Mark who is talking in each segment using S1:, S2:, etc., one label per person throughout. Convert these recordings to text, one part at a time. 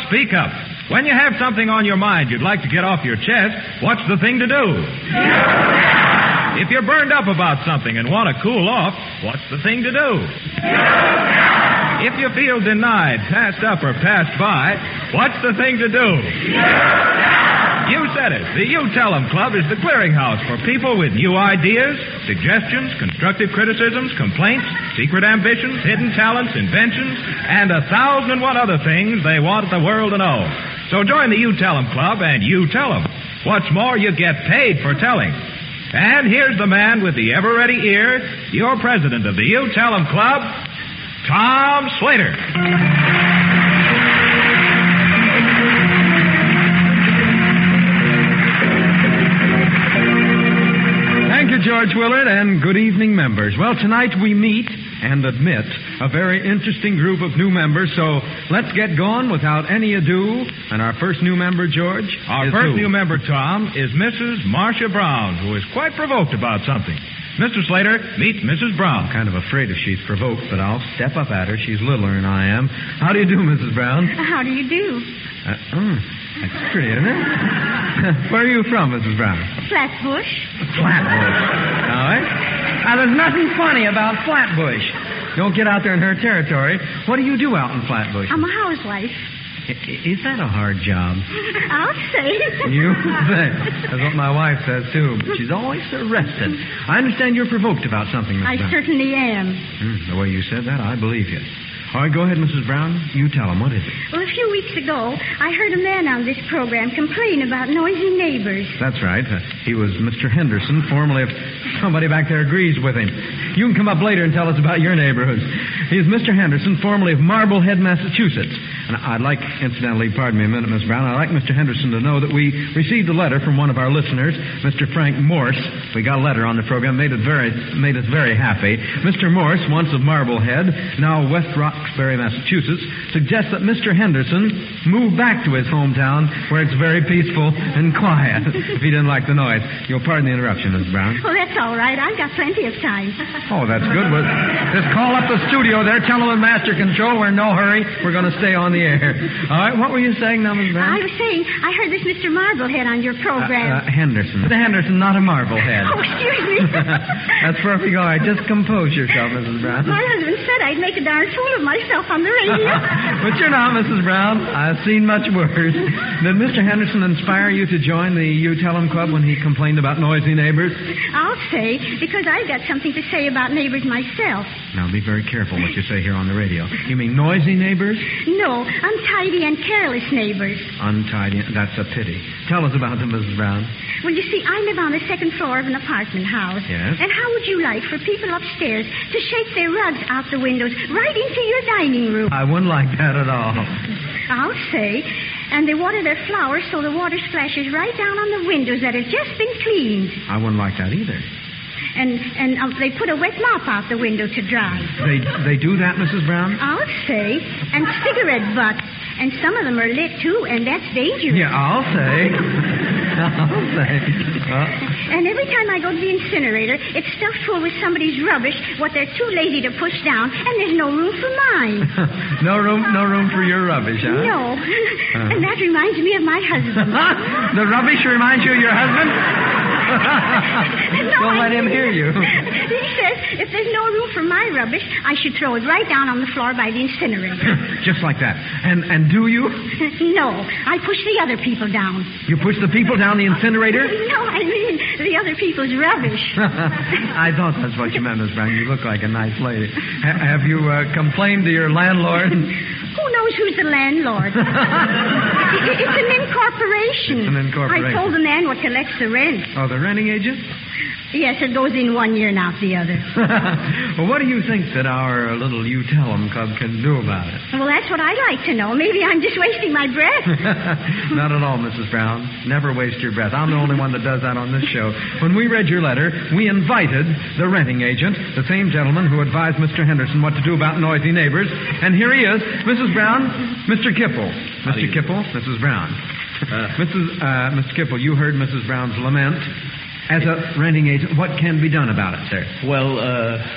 S1: speak up. When you have something on your mind you'd like to get off your chest, what's the thing to do? If you're burned up about something and want to cool off, what's the thing to do? If you feel denied, passed up, or passed by, what's the thing to do? You said it. The You Tell 'Em Club is the clearinghouse for people with new ideas, suggestions, constructive criticisms, complaints, secret ambitions, hidden talents, inventions, and 1,001 other things they want the world to know. So join the You Tell 'Em Club and you tell 'em. What's more, you get paid for telling. And here's the man with the ever-ready ear, your president of the You Tell 'Em Club, Tom Slater.
S2: Thank you, George Willard, and good evening, members. Well, tonight we meet and admit a very interesting group of new members, so let's get going without any ado. And our first new member, George,
S1: Our first new member, Tom, is Mrs. Marcia Brown, who is quite provoked about something. Mr. Slater, meet Mrs. Brown.
S2: I'm kind of afraid if she's provoked, but I'll step up at her. She's littler than I am. How do you do, Mrs. Brown?
S3: How do you do?
S2: That's pretty, isn't it? Where are you from, Mrs. Brown?
S3: Flatbush.
S2: Flatbush. All right. Now, there's nothing funny about Flatbush. Don't get out there in her territory. What do you do out in Flatbush?
S3: I'm a housewife.
S2: Is that a hard job?
S3: I'll say.
S2: You bet. That's what my wife says, too. But she's always so rested. I understand you're provoked about something, Mrs.
S3: I
S2: Brown.
S3: certainly am.
S2: The way you said that, I believe you. All right, go ahead, Mrs. Brown. You tell him. What is it?
S3: Well, a few weeks ago, I heard a man on this program complain about noisy neighbors.
S2: That's right. He was Mr. Henderson, formerly of... Somebody back there agrees with him. You can come up later and tell us about your neighborhood. He's Mr. Henderson, formerly of Marblehead, Massachusetts. And I'd like, incidentally, pardon me a minute, Miss Brown, I'd like Mr. Henderson to know that we received a letter from one of our listeners, Mr. Frank Morse. We got a letter on the program, made us very happy. Mr. Morse, once of Marblehead, now West Roxbury, Massachusetts, suggests that Mr. Henderson move back to his hometown where it's very peaceful and quiet, if he didn't like the noise. You'll pardon the interruption, Miss Brown.
S3: Well, that's all right. I've got plenty of time.
S2: Oh, that's good. Well, just call up the studio there. Tell them in master control. We're in no hurry. We're going to stay on the air. All right. What were you saying now, Miss Brown?
S3: I was saying, I heard this Mr. Marblehead on your program.
S2: Henderson. Mr. Henderson, not a Marblehead.
S3: Oh, excuse me.
S2: That's perfect. All right. Just compose yourself, Mrs. Brown.
S3: My husband said I'd make a darn fool of myself on the radio.
S2: But you're not, Mrs. Brown. I've seen much worse. Did Mr. Henderson inspire you to join the You Tell 'Em Club when he complained about noisy neighbors?
S3: I'll say, because I've got something to say about neighbors myself.
S2: Now, be very careful what you say here on the radio. You mean noisy neighbors?
S3: No, untidy and careless neighbors.
S2: Untidy. That's a pity. Tell us about them, Mrs. Brown.
S3: Well, you see, I live on the second floor of an apartment house.
S2: Yes?
S3: And how would you like for people upstairs to shake their rugs out the windows right into your dining room?
S2: I wouldn't like that at all.
S3: I'll say. And they water their flowers so the water splashes right down on the windows that have just been cleaned.
S2: I wouldn't like that either.
S3: And they put a wet mop out the window to dry.
S2: They do that, Mrs. Brown?
S3: I'll say. And cigarette butts. And some of them are lit, too, and that's dangerous.
S2: Yeah, I'll say. I'll say.
S3: And every time I go to the incinerator, it's stuffed full with somebody's rubbish, what they're too lazy to push down, and there's no room for mine.
S2: No room for your rubbish, huh?
S3: No. And that reminds me of my husband.
S2: The rubbish reminds you of your husband? Don't let him hear you.
S3: He says if there's no room for my rubbish, I should throw it right down on the floor by the incinerator.
S2: Just like that. And do you?
S3: No, I push the other people down.
S2: You push the people down the incinerator?
S3: No, I mean the other people's rubbish.
S2: I thought that's what you meant, Miss Brown. You look like a nice lady. Have you complained to your landlord?
S3: Who knows who's the landlord? It's an incorporation.
S2: It's an incorporation.
S3: I told the man what collects the rent.
S2: Oh, the renting agent?
S3: Yes, it goes in one year and out the other.
S2: Well, what do you think that our little You Tell 'Em Club can do about it?
S3: Well, that's what I'd like to know. Maybe I'm just wasting my breath.
S2: Not at all, Mrs. Brown. Never waste your breath. I'm the only one that does that on this show. When we read your letter, we invited the renting agent, the same gentleman who advised Mr. Henderson what to do about noisy neighbors. And here he is, Mrs. Brown, Mr. Kipple. Mr. Kipple, Mrs. Brown. Mr. Kipple, you heard Mrs. Brown's lament. As a renting agent, what can be done about it, sir?
S4: Well,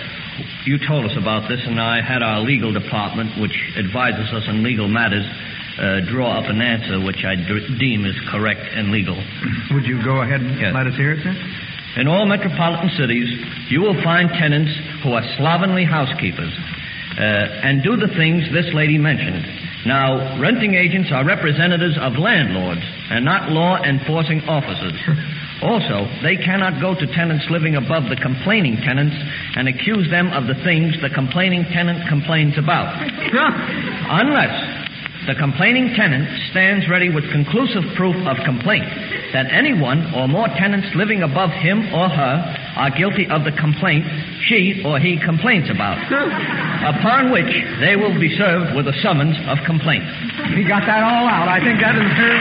S4: you told us about this, and I had our legal department, which advises us on legal matters, draw up an answer which I deem is correct and legal.
S2: Would you go ahead and let us hear it, sir?
S4: In all metropolitan cities, you will find tenants who are slovenly housekeepers and do the things this lady mentioned. Now, renting agents are representatives of landlords and not law-enforcing officers. Also, they cannot go to tenants living above the complaining tenants and accuse them of the things the complaining tenant complains about. Unless the complaining tenant stands ready with conclusive proof of complaint that anyone or more tenants living above him or her are guilty of the complaint she or he complains about, upon which they will be served with a summons of complaint.
S2: He got that all out. I think that is very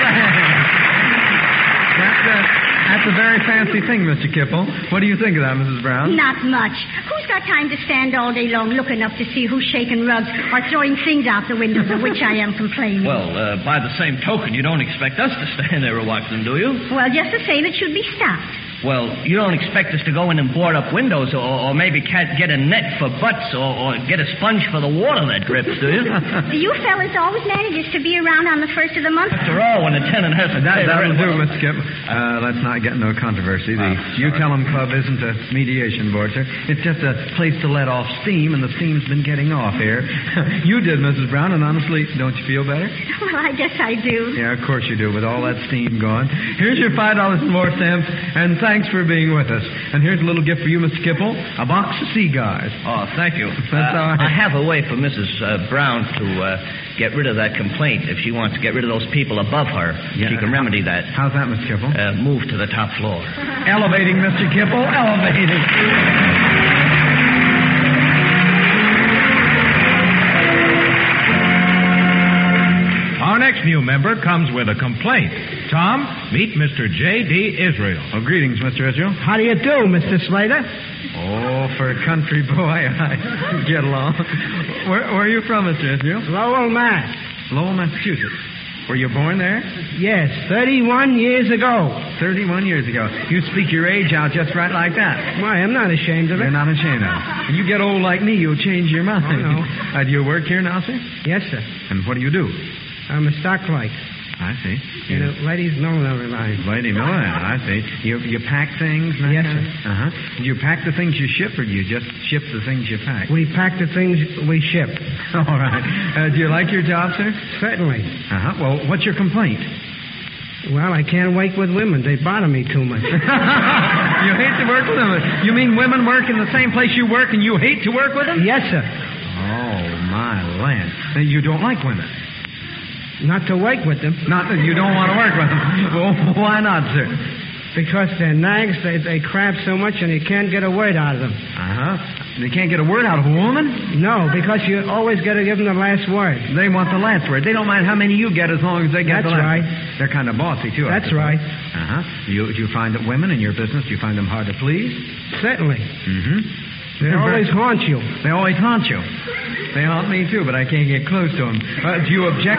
S2: That's a very fancy thing, Mr. Kipple. What do you think of that, Mrs. Brown?
S3: Not much. Who's got time to stand all day long looking up to see who's shaking rugs or throwing things out the windows of which I am complaining?
S4: Well, by the same token, you don't expect us to stand there and watch them, do you?
S3: Well, just the same, it should be stopped.
S4: Well, you don't expect us to go in and board up windows or maybe get a net for butts or get a sponge for the water that drips, do you?
S3: You fellas always manages to be around on the first of the month.
S4: After all, when a tenant has to pay
S2: That'll
S4: rent,
S2: do, Mr. Kip. Let's not get into a controversy. The You Tell 'em Club isn't a mediation board, sir. It's just a place to let off steam, and the steam's been getting off here. You did, Mrs. Brown, and honestly, don't you feel better?
S3: Well, I guess I do.
S2: Yeah, of course you do, with all that steam going. Here's your $5 and more stamps, and thanks for being with us. And here's a little gift for you, Mr. Kipple, a box of cigars.
S4: Oh, thank you.
S2: That's all right.
S4: I have a way for Mrs. Brown to get rid of that complaint. If she wants to get rid of those people above her, she can remedy that.
S2: How's that, Mr. Kipple?
S4: Move to the top floor.
S2: Elevating, Mr. Kipple, elevating.
S1: Our next new member comes with a complaint. Tom, meet Mr. J.D. Israel.
S2: Oh, greetings, Mr. Israel.
S5: How do you do, Mr. Slater?
S2: Oh, for a country boy, I get along. Where are you from, Mr. Israel?
S5: Lowell, Mass.
S2: Lowell, Massachusetts. Were you born there?
S5: Yes, 31 years ago.
S2: 31 years ago. You speak your age out just right like that.
S5: Why, I'm not ashamed of it.
S2: You're not ashamed of it. When you get old like me, you'll change your mind.
S5: Oh, no.
S2: Do you work here now, sir?
S5: Yes, sir.
S2: And what do you do?
S5: I'm a stock clerk.
S2: I see.
S5: In a ladies' millinery line.
S2: Lady Milliner, I see. You pack things?
S5: Yes, sir.
S2: Uh-huh. Do you pack the things you ship, or do you just ship the things you pack?
S5: We pack the things we ship.
S2: All right. Do you like your job, sir?
S5: Certainly.
S2: Uh-huh. Well, what's your complaint?
S5: Well, I can't work with women. They bother me too much.
S2: You hate to work with them? You mean women work in the same place you work and you hate to work with them?
S5: Yes, sir.
S2: Oh, my land. You don't like women?
S5: Not to work with them.
S2: Not that you don't want to work with them. Well, why not, sir?
S5: Because they're nags, they crab so much and you can't get a word out of them.
S2: Uh-huh. They can't get a word out of a woman?
S5: No, because you always got to give them the last word.
S2: They want the last word. They don't mind how many you get as long as they get the last.
S5: That's right.
S2: They're kind of bossy, too.
S5: That's right.
S2: Uh-huh. Do you find that women in your business, do you find them hard to please?
S5: Certainly.
S2: Mm-hmm.
S5: They always haunt you.
S2: They always haunt you. They haunt me, too, but I can't get close to them. Do you object?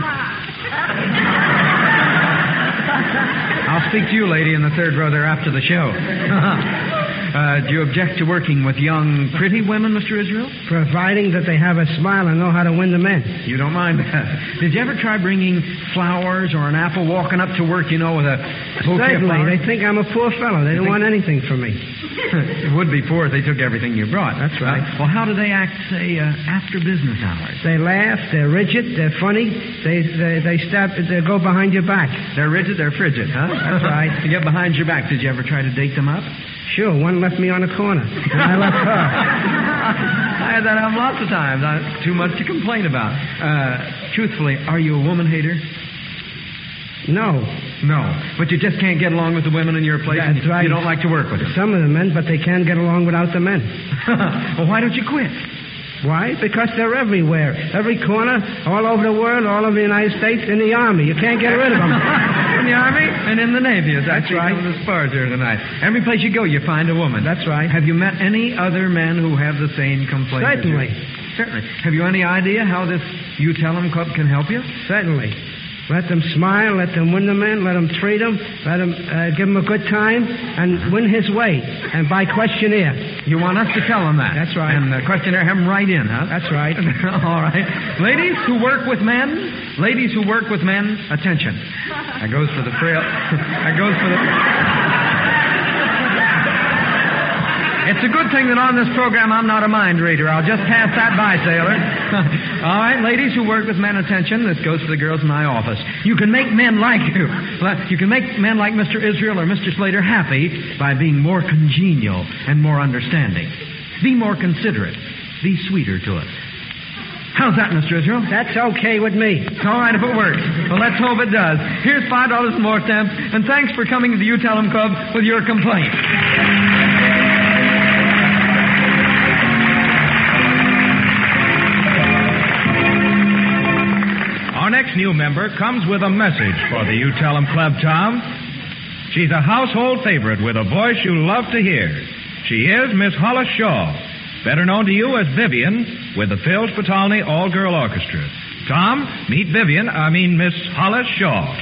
S2: I'll speak to you, lady, in the third row there after the show. Do you object to working with young, pretty women, Mr. Israel?
S5: Providing that they have a smile and know how to win the men.
S2: You don't mind that. Did you ever try bringing flowers or an apple, walking up to work, with a bouquet of
S5: Certainly.
S2: flowers?
S5: They think I'm a poor fellow. They don't want anything from me.
S2: It would be poor if they took everything you brought.
S5: That's right.
S2: Well, how do they act, say, after business hours?
S5: They laugh. They're rigid. They're funny. They go behind your back.
S2: They're rigid, they're frigid, huh?
S5: That's right.
S2: To get behind your back, did you ever try to date them up?
S5: Sure. One left me on a corner. And I left her.
S2: I had that happen lots of times. Too much to complain about. Truthfully, are you a woman hater?
S5: No.
S2: No. But you just can't get along with the women in your place.
S5: That's
S2: and
S5: right.
S2: You don't like to work with them.
S5: Some of the men, but they can't get along without the men.
S2: Well, why don't you quit?
S5: Why? Because they're everywhere. Every corner, all over the world, all over the United States, in the Army. You can't get rid of them.
S2: In the Army and in the Navy.
S5: That's right.
S2: Some of the spars here tonight. Every place you go, you find a woman.
S5: That's right.
S2: Have you met any other men who have the same complaint?
S5: Certainly.
S2: Certainly. Have you any idea how this You Tell 'em Club can help you?
S5: Certainly. Let them smile, let them win the men, let them treat them, let them give him a good time, and win his way. And by questionnaire.
S2: You want us to tell him that?
S5: That's right.
S2: And questionnaire him right in, huh?
S5: That's right.
S2: All right. Ladies who work with men, attention. That goes for the frail. That goes for the... It's a good thing that on this program I'm not a mind reader. I'll just pass that by, sailor. All right, ladies who work with men, attention. This goes for the girls in my office. You can make men like you. You can make men like Mr. Israel or Mr. Slater happy by being more congenial and more understanding. Be more considerate. Be sweeter to us. How's that, Mr. Israel?
S5: That's okay with me.
S2: It's all right if it works. Well, let's hope it does. Here's $5 more stamps, and thanks for coming to the You Tell 'Em Club with your complaint.
S1: Our next new member comes with a message for the You Tell 'Em Club, Tom. She's a household favorite with a voice you love to hear. She is Miss Hollis Shaw, better known to you as Vivian, with the Phil Spitalny All-Girl Orchestra. Tom, meet Miss Hollis Shaw.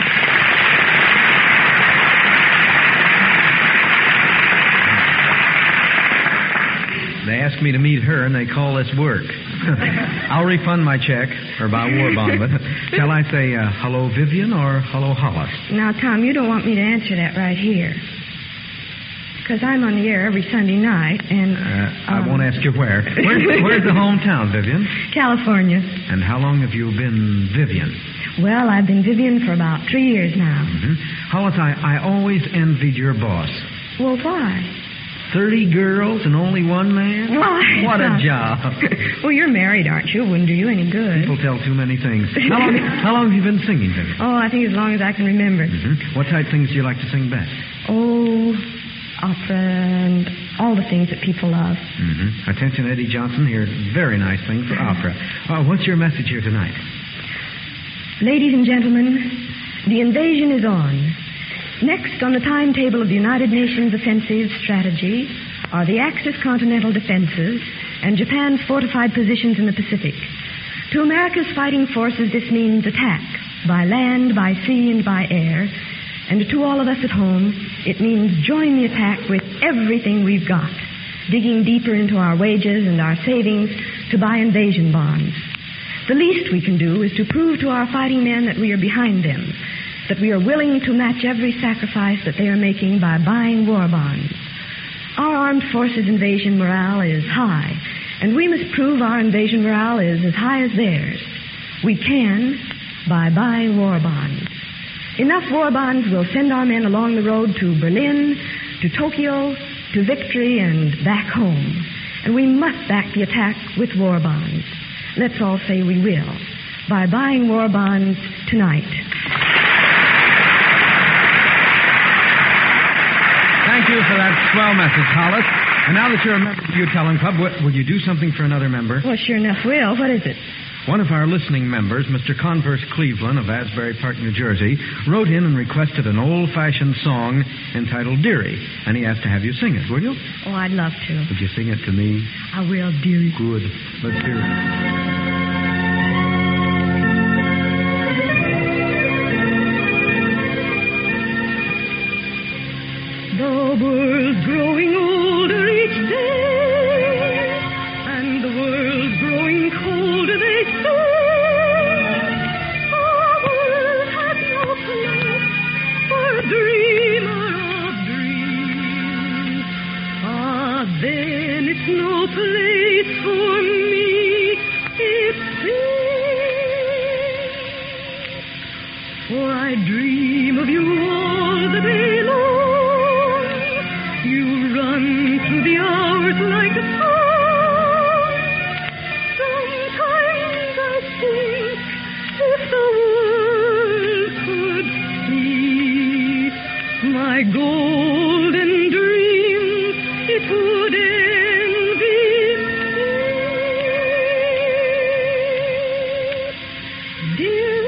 S2: They asked me to meet her, and they call this work. I'll refund my check, or buy a war bond, but shall I say hello, Vivian, or hello, Hollis?
S6: Now, Tom, you don't want me to answer that right here. Because I'm on the air every Sunday night, and...
S2: I won't ask you where. Where's the hometown, Vivian?
S6: California.
S2: And how long have you been Vivian?
S6: Well, I've been Vivian for about 3 years now.
S2: Mm-hmm. Hollis, I always envied your boss.
S6: Well, why?
S2: 30 girls and only one man?
S6: Why?
S2: What a job.
S6: Well, you're married, aren't you? Wouldn't do you any good.
S2: People tell too many things. How long have you been singing, Vivian?
S6: Oh, I think as long as I can remember.
S2: Mm-hmm. What type of things do you like to sing best?
S6: Oh, opera and all the things that people love.
S2: Mm-hmm. Attention, Eddie Johnson. Here's a very nice thing for opera. What's your message here tonight?
S6: Ladies and gentlemen, the invasion is on. Next on the timetable of the United Nations Offensive Strategy are the Axis continental defenses and Japan's fortified positions in the Pacific. To America's fighting forces, this means attack by land, by sea, and by air. And to all of us at home, it means join the attack with everything we've got, digging deeper into our wages and our savings to buy invasion bonds. The least we can do is to prove to our fighting men that we are behind them, that we are willing to match every sacrifice that they are making by buying war bonds. Our armed forces invasion morale is high, and we must prove our invasion morale is as high as theirs. We can by buying war bonds. Enough war bonds will send our men along the road to Berlin, to Tokyo, to victory, and back home. And we must back the attack with war bonds. Let's all say we will, by buying war bonds tonight.
S2: Thank you for that swell message, Hollis. And now that you're a member of the You Tell 'Em Club, will you do something for another member?
S6: Well, sure enough will. What is it?
S2: One of our listening members, Mr. Converse Cleveland of Asbury Park, New Jersey, wrote in and requested an old-fashioned song entitled Dearie, and he asked to have you sing it, will you?
S6: Oh, I'd love to.
S2: Would you sing it to me?
S6: I will, dearie.
S2: Good. Let's hear it.
S6: The world's growing older each day, and the world's growing colder, they say. Our world has no place for a dreamer of dreams. Ah, then it's no place for me, it seems. For I dream of you all the day long. You run through the hours like a song. Sometimes I think if the world could see my golden dreams, it would envy me. Dear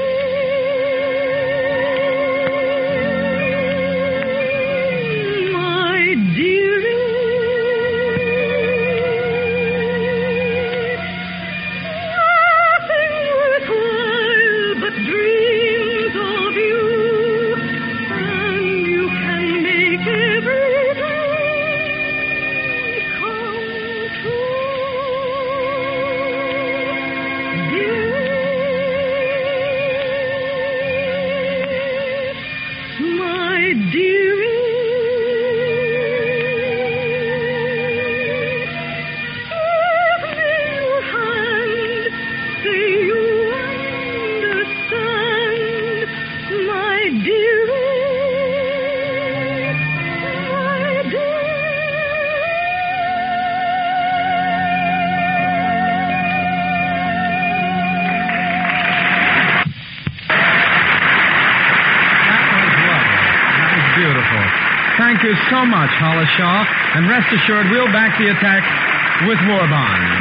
S6: dreams my dearie.
S2: Thank you so much, Hollis Shaw, and rest assured we'll back the attack with war bonds.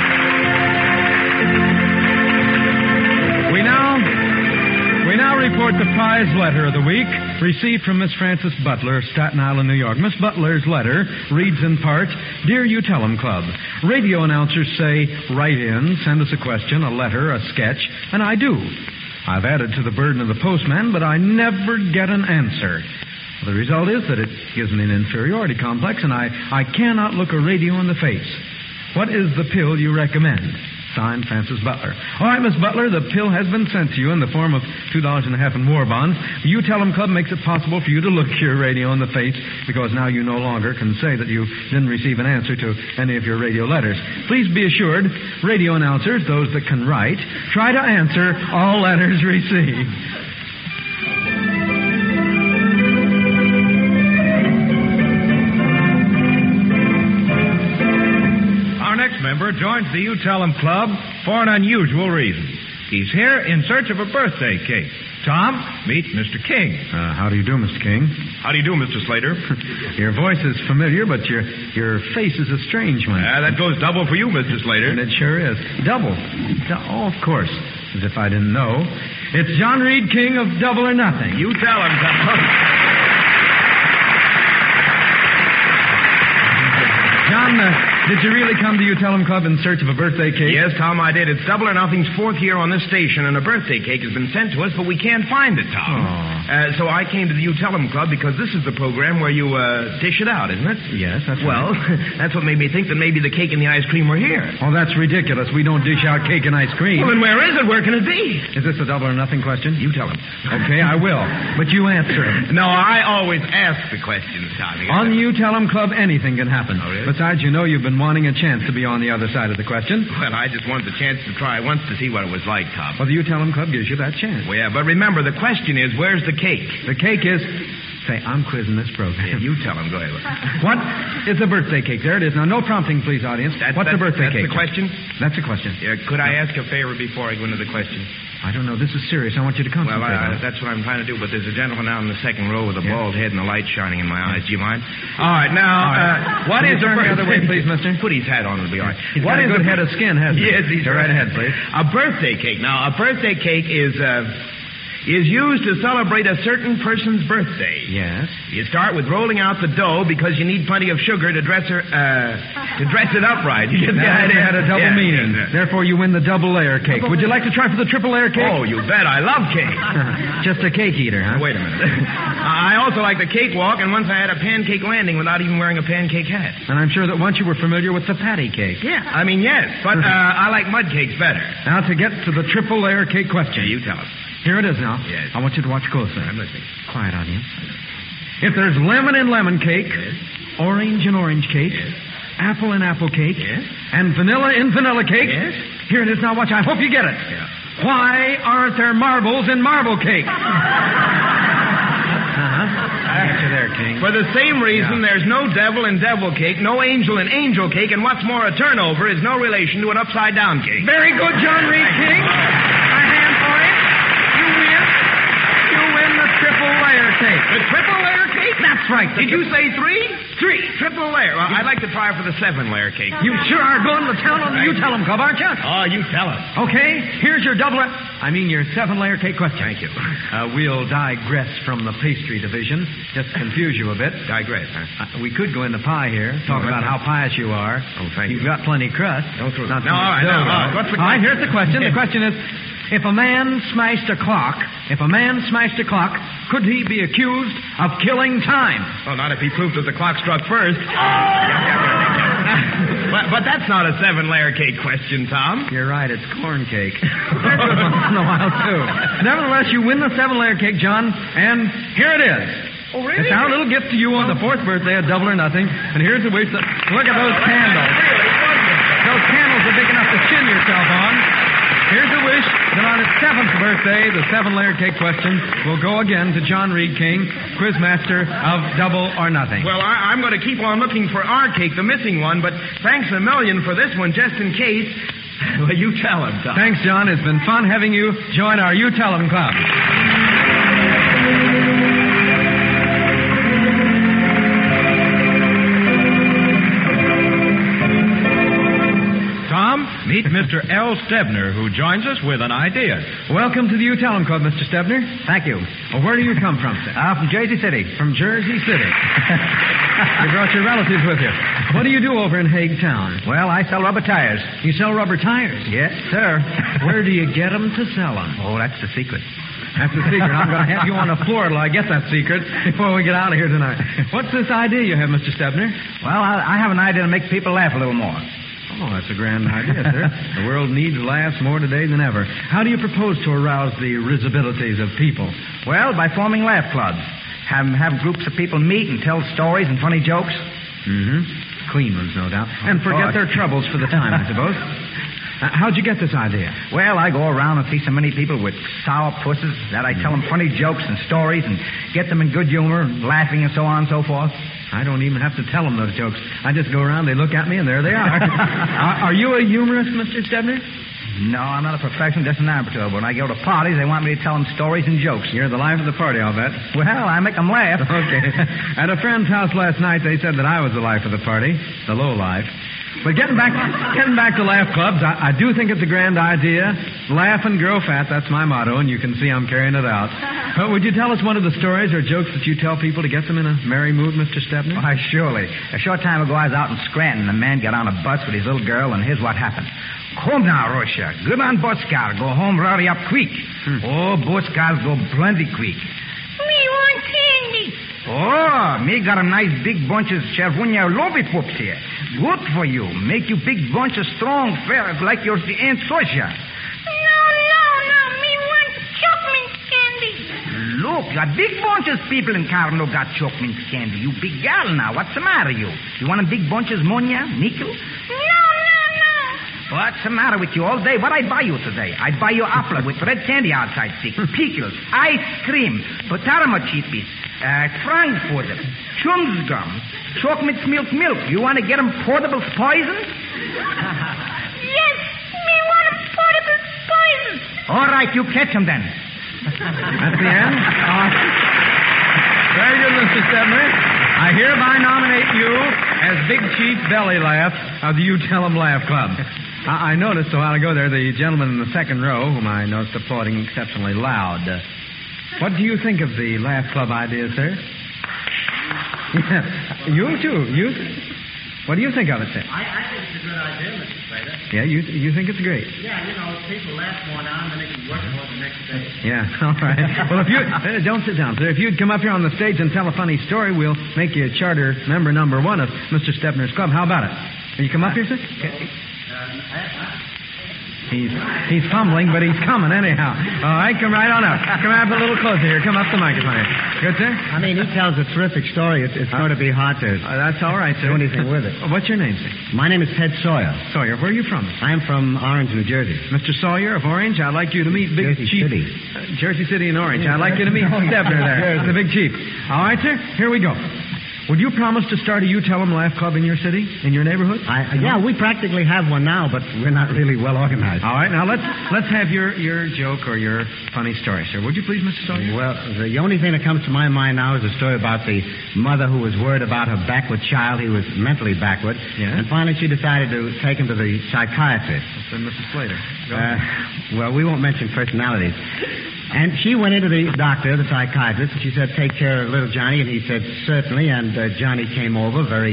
S2: We now report the prize letter of the week received from Miss Frances Butler of Staten Island, New York. Miss Butler's letter reads in part, Dear You Tell 'Em Club, radio announcers say, write in, send us a question, a letter, a sketch, and I do. I've added to the burden of the postman, but I never get an answer. The result is that it gives me an inferiority complex, and I cannot look a radio in the face. What is the pill you recommend? Signed, Frances Butler. All right, Miss Butler, the pill has been sent to you in the form of $2.50 in war bonds. You Tell 'Em Club makes it possible for you to look your radio in the face because now you no longer can say that you didn't receive an answer to any of your radio letters. Please be assured, radio announcers, those that can write, try to answer all letters received.
S1: Member joins the You Tell 'Em Club for an unusual reason. He's here in search of a birthday cake. Tom, meet Mr. King.
S2: How do you do, Mr. King?
S1: How do you do, Mr. Slater?
S2: Your voice is familiar, but your face is a strange one.
S1: That goes double for you, Mr. Slater.
S2: And it sure is. Double. Oh, of course. As if I didn't know. It's John Reed King of Double or Nothing.
S1: You tell him, Tom.
S2: John, did you really come to You Tell 'Em Club in search of a birthday cake?
S7: Yes, Tom, I did. It's Double or Nothing's fourth year on this station, and a birthday cake has been sent to us, but we can't find it, Tom.
S2: Oh.
S7: So I came to the You Tell 'Em Club because this is the program where you dish it out, isn't it?
S2: Yes, that's
S7: well,
S2: right.
S7: That's what made me think that maybe the cake and the ice cream were here.
S2: Oh, that's ridiculous. We don't dish out cake and ice cream.
S7: Well, then where is it? Where can it be?
S2: Is this a Double or Nothing question?
S7: You tell him.
S2: Okay, I will. But you answer it.
S7: No, I always ask the questions, Tommy.
S2: On You Tell 'Em Club, anything can happen.
S7: Oh, really?
S2: Besides, you know you've been wanting a chance to be on the other side of the question.
S7: Well, I just wanted the chance to try once to see what it was like, Tom.
S2: Well, the You Tell 'Em Club gives you that chance.
S7: Well, yeah, but remember, the question is, where's the cake?
S2: The cake is... Say, I'm quizzing this program.
S7: Yeah, you tell him. Go ahead.
S2: What is a birthday cake? There it is. Now, no prompting, please, audience. What's a birthday cake?
S7: That's the question?
S2: That's the question.
S7: Yeah, could I ask a favor before I go into the question?
S2: I don't know. This is serious. I want you to concentrate.
S7: Well, that's what I'm trying to do, but there's a gentleman out in the second row with a bald head and the light shining in my eyes. Do you mind? All right, now, what is a birthday...
S2: the other way, please, mister?
S7: Put his hat on, it'll be all right.
S2: He's got a good head of skin, hasn't he?
S7: Yes, he's
S2: Go right ahead, please.
S7: A birthday cake. Now, a birthday cake is used to celebrate a certain person's birthday.
S2: Yes.
S7: You start with rolling out the dough because you need plenty of sugar to dress it up right. You get the idea?
S2: It had a double meaning. Therefore, you win the double layer cake. Would you like to try for the triple layer cake?
S7: Oh, you bet. I love cake.
S2: Just a cake eater, huh?
S7: Wait a minute. I also like the cakewalk, and once I had a pancake landing without even wearing a pancake hat.
S2: And I'm sure that once you were familiar with the patty cake.
S7: Yeah, I mean, yes, but I like mud cakes better.
S2: Now, to get to the triple layer cake question.
S7: Yeah, you tell us.
S2: Here it is now.
S7: Yes.
S2: I want you to watch closely.
S7: I'm listening.
S2: Quiet, audience. If there's lemon in lemon cake,
S7: yes.
S2: Orange in orange cake,
S7: yes.
S2: Apple in apple cake,
S7: yes.
S2: and vanilla in vanilla cake,
S7: yes.
S2: Here it is now. Watch. I hope you get it.
S7: Yeah.
S2: Why aren't there marbles in marble cake? I got you there, King.
S7: For the same reason, there's no devil in devil cake, no angel in angel cake, and what's more, a turnover is no relation to an upside-down cake.
S2: Very good, John Reed King. A hand for it. You win the triple layer cake.
S7: The triple layer cake?
S2: That's right.
S7: Did you say three? Three. Triple layer. Well, I'd like to try for the 7-layer cake.
S2: You sure are going to town on the You Tell 'Em Club, aren't you?
S7: Oh, you tell us.
S2: Okay, here's your your 7-layer cake question.
S7: Thank you.
S2: We'll digress from the pastry division, just to confuse you a bit.
S7: Digress, huh?
S2: We could go into pie here, talk about how pious you are.
S7: Oh, thank you.
S2: You've got plenty of crust.
S7: Don't throw
S2: Not
S7: no, all right,
S2: dough,
S7: now, what's the
S2: all right, here's the question. The question is, if a man smashed a clock, could he be accused of killing time?
S7: Well, not if he proved that the clock struck first. But that's not a 7-layer cake question, Tom.
S2: You're right, it's corn cake. That's good once in a while, too. Nevertheless, you win the 7-layer cake, John, and here it is.
S7: Oh, really?
S2: It's our little gift to you on the 4th birthday at Double or Nothing. And here's the wish that... Look at those candles. Those candles are big enough to chin yourself on. Here's the wish that on his 7th birthday, the 7-layer cake question will go again to John Reed King, quizmaster of Double or Nothing.
S7: Well, I'm going to keep on looking for our cake, the missing one, but thanks a million for this one, just in case. Well, you tell him, Tom.
S2: Thanks, John. It's been fun having you join our You Tell 'Em Club.
S1: Meet Mr. L. Stebner, who joins us with an idea.
S2: Welcome to the You Tell 'Em Club, Mr. Stebner.
S8: Thank you.
S2: Well, where do you come from, sir?
S8: From Jersey City.
S2: From Jersey City. You brought your relatives with you. What do you do over in Hague Town?
S8: Well, I sell rubber tires.
S2: You sell rubber tires?
S8: Yes, sir.
S2: Where do you get them to sell them?
S8: Oh, that's the secret.
S2: That's the secret. I'm going to have you on the floor till I get that secret before we get out of here tonight. What's this idea you have, Mr. Stebner?
S8: Well, I have an idea to make people laugh a little more.
S2: Oh, that's a grand idea, sir. The world needs laughs more today than ever. How do you propose to arouse the risibilities of people?
S8: Well, by forming laugh clubs. Have groups of people meet and tell stories and funny jokes.
S2: Mm-hmm. Clean ones, no doubt. And forget their troubles for the time, I suppose. How'd you get this idea?
S8: Well, I go around and see so many people with sour pusses that I tell them funny jokes and stories and get them in good humor, laughing and so on and so forth.
S2: I don't even have to tell them those jokes. I just go around, they look at me, and there they are. Are you a humorist, Mr. Stebner?
S8: No, I'm not a professional, just an amateur. But when I go to parties, they want me to tell them stories and jokes.
S2: You're the life of the party, I'll bet.
S8: Well, I make them laugh.
S2: Okay. At a friend's house last night, they said that I was the life of the party, the low life. But getting back to laugh clubs, I do think it's a grand idea. Laugh and grow fat, that's my motto, and you can see I'm carrying it out. But would you tell us one of the stories or jokes that you tell people to get them in a merry mood, Mr. Stebner?
S8: Why, surely. A short time ago, I was out in Scranton, and a man got on a bus with his little girl, and here's what happened. Come now, Russia. Get on bus car. Go home, rally up quick. Oh, bus cars go plenty quick.
S3: Me want candy.
S8: Oh, me got a nice big bunch of Chervunia Lobby Pups here. Good for you. Make you big bunch of strong, fair, like your Aunt Sosha.
S3: No. Me want chocolate candy.
S8: Look, a big bunch of people in Carlo got chocolate candy. You big gal now. What's the matter, you? You want a big bunch of Monia, nickel?
S3: No.
S8: What's the matter with you all day? What I buy you today? I'd buy you apple with red candy outside stick, pickles, ice cream, potato chippies, Frankfurter, chums gum, chocolate milk. You want to get them portable poisons?
S3: Yes, me want them portable poisons.
S8: All right, you catch them then.
S2: That's the end? Very good, Mr. Stebner. I hereby nominate you as Big Chief Belly Laugh of the You Tell 'Em Laugh Club. I noticed a while ago there the gentleman in the second row, whom I noticed applauding exceptionally loud. What do you think of the Laugh Club idea, sir? Yeah, you too. What do you think of it, sir?
S9: I think it's a good idea, Mr. Slater.
S2: Yeah, you think it's great?
S9: Yeah, people laugh more now and then they can work more the next day.
S2: Yeah, all right. Well, if you... don't sit down, sir. If you'd come up here on the stage and tell a funny story, we'll make you a charter member number 1 of Mr. Stebner's Club. How about it? Will you come up here, sir? He's fumbling, but he's coming anyhow. All right, come right on up. Come up a little closer here. Come up the microphone here. Good, sir?
S9: I mean, he tells a terrific story. It's going to be hard to
S2: that's all right, sir.
S9: do anything with it.
S2: What's your name, sir?
S9: My name is Ted Sawyer.
S2: Sawyer. Where are you from?
S9: I'm from Orange, New Jersey.
S2: Mr. Sawyer of Orange, I'd like you to meet Big
S9: Jersey
S2: Chief.
S9: City.
S2: Jersey City and Orange. I'd like you to meet Stebner there, the Big Chief. All right, sir? Here we go. Would you promise to start a You Tell 'Em Laugh Club in your city, in your neighborhood?
S9: Yeah, we practically have one now, but we're not really well organized.
S2: All right, now let's have your joke or your funny story, sir. Would you please, Mr. Sawyer?
S9: Well, the only thing that comes to my mind now is a story about the mother who was worried about her backward child. He was mentally backward.
S2: Yeah.
S9: And finally she decided to take him to the psychiatrist.
S2: That's Mrs. Slater.
S9: Well, we won't mention personalities. And she went into the doctor, the psychiatrist, and she said, take care of little Johnny. And he said, certainly. And Johnny came over very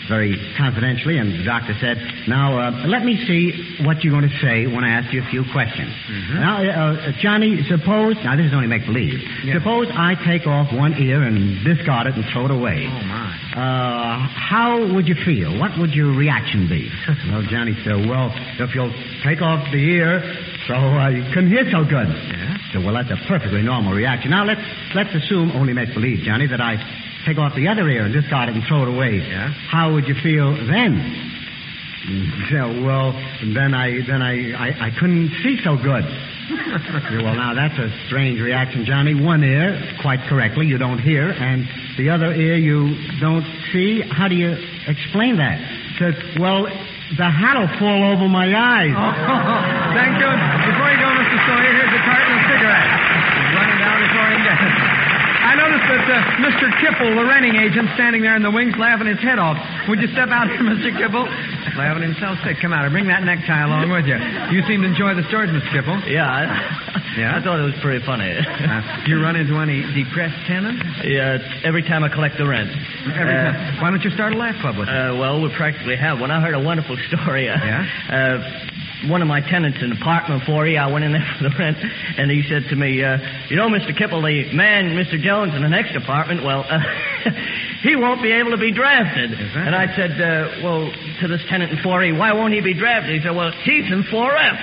S9: very confidentially, and the doctor said, now, let me see what you're going to say when I ask you a few questions.
S2: Mm-hmm.
S9: Now, Johnny, now this is only make-believe.
S2: Yeah.
S9: Suppose I take off one ear and discard it and throw it away.
S2: Oh, my.
S9: How would you feel? What would your reaction be? Well, Johnny said, well, if you'll take off the ear so you couldn't hear so good.
S2: Yeah?
S9: So, well, that's a perfectly normal reaction. Now, let's assume, only make-believe, Johnny, that I take off the other ear and discard it and throw it away.
S2: Yeah?
S9: How would you feel then? So, well, then I couldn't see so good. Yeah, well, now, that's a strange reaction, Johnny. One ear, quite correctly, you don't hear, and the other ear you don't see. How do you explain that? Says, well, the hat'll fall over my eyes.
S2: Oh, thank you. Before you go, Mr. Sawyer, here's a carton of cigarettes. He's running down before he gets it. I noticed that Mr. Kipple, the renting agent, standing there in the wings laughing his head off. Would you step out here, Mr. Kipple? Laughing himself sick. Come out and bring that necktie along with you. You seem to enjoy the stories, Mr. Kipple.
S4: Yeah,
S2: Yeah?
S4: I thought it was pretty funny.
S2: You run into any depressed tenants?
S4: Yeah, every time I collect the rent.
S2: Every time. Why don't you start a laugh club with us?
S4: Well, we practically have one. I heard a wonderful story. One of my tenants in apartment 4E, I went in there for the rent, and he said to me, you know, Mr. Kipple, the man, Mr. Jones, in the next apartment, well, he won't be able to be drafted. And I said, well, to this tenant in 4E, why won't he be drafted? He said, well, he's in 4F.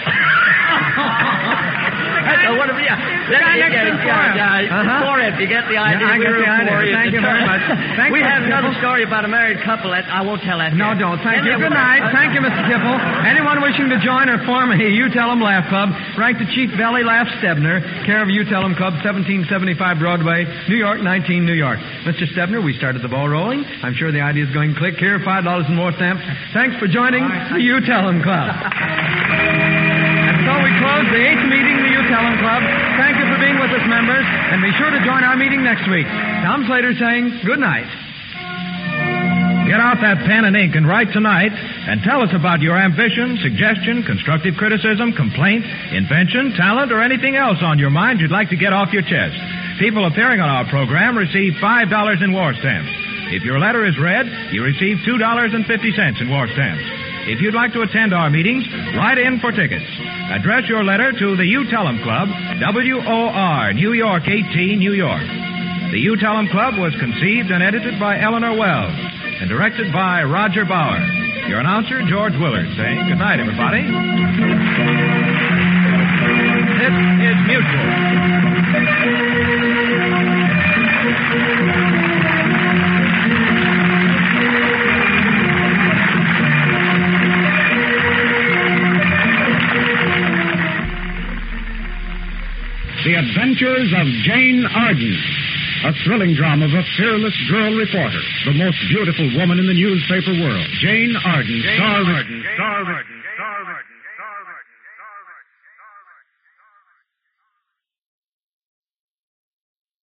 S4: That's wonderful. Yeah. 4F. You get the idea?
S2: Yeah, I get the idea. Thank you very much.
S4: We have another story about a married couple. I won't tell that.
S2: No, don't. Thank you. Good night. Thank you, Mr. Kipple. Anyone wishing to join or form a You Tell 'em Laugh Club, write to Chief Belly Laugh Stebner, care of You Tell 'em Club, 1775 Broadway, New York, 19, New York. Mr. Stebner, we started the ball rolling. I'm sure the idea's going click. Here, $5 and more stamps. Thanks for joining the You Tell 'em Club. And so we close the 8th meeting of the You Tell 'em Club. Thank you for being with us, members, and be sure to join our meeting next week. Tom Slater saying good night.
S1: Get out that pen and ink and write tonight and tell us about your ambition, suggestion, constructive criticism, complaint, invention, talent, or anything else on your mind you'd like to get off your chest. People appearing on our program receive $5 in war stamps. If your letter is read, you receive $2.50 in war stamps. If you'd like to attend our meetings, write in for tickets. Address your letter to the You Tell 'em Club, WOR, New York 18, New York. The You Tell 'em Club was conceived and edited by Eleanor Wells and directed by Roger Bauer. Your announcer, George Willard, saying good night, everybody. This is Mutual.
S10: The Adventures of Jane Arden, a thrilling drama of a fearless girl reporter, the most beautiful woman in the newspaper world. Jane Arden, star